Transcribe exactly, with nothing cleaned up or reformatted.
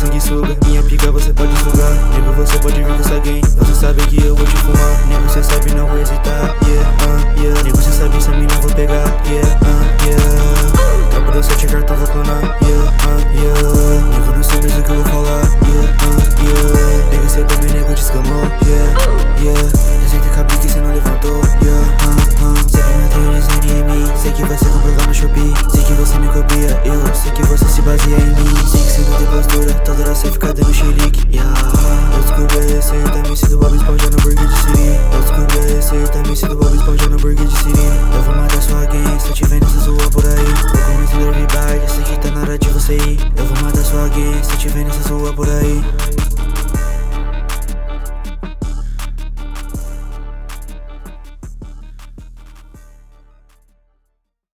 sanguessuga. Minha pica você pode sugar. Nego, você pode vir com essa gang. Você sabe que eu vou te fumar. Nego, cê sabe, não vou hesitar. Yeah, uh, yeah. Nego, cê sabe, essa mina vou pegar. Yeah, uh, yeah. Tropa do sete cartão vou clonar. Yeah, uh, yeah. Nego, não sei mais o que eu vou falar. Yeah, uh, yeah. Nego, cê também, nego, descamou. Yeah, yeah. Receita cabri que cê não levantou. Yeah, uh, uh. Sei que materializando em mim. Sei que vai ser comprado no Shopee. Sei que você me copia. Eu sei que você se baseia em mim. Sei que cê não tem postura. Toda hora cê fica dando xerique. Yeah. Eu descobri a receita, me sinto Bob Esponja no burger de Siri. Eu descobri a receita, me sinto Bob Esponja no burger de Siri. Eu vou matar sua gang, se eu te vendo, cê zoa por aí. Eu começo a levar, sei que tá na hora de você ir. Eu vou matar sua gang, se eu te vendo, cê zoa por aí.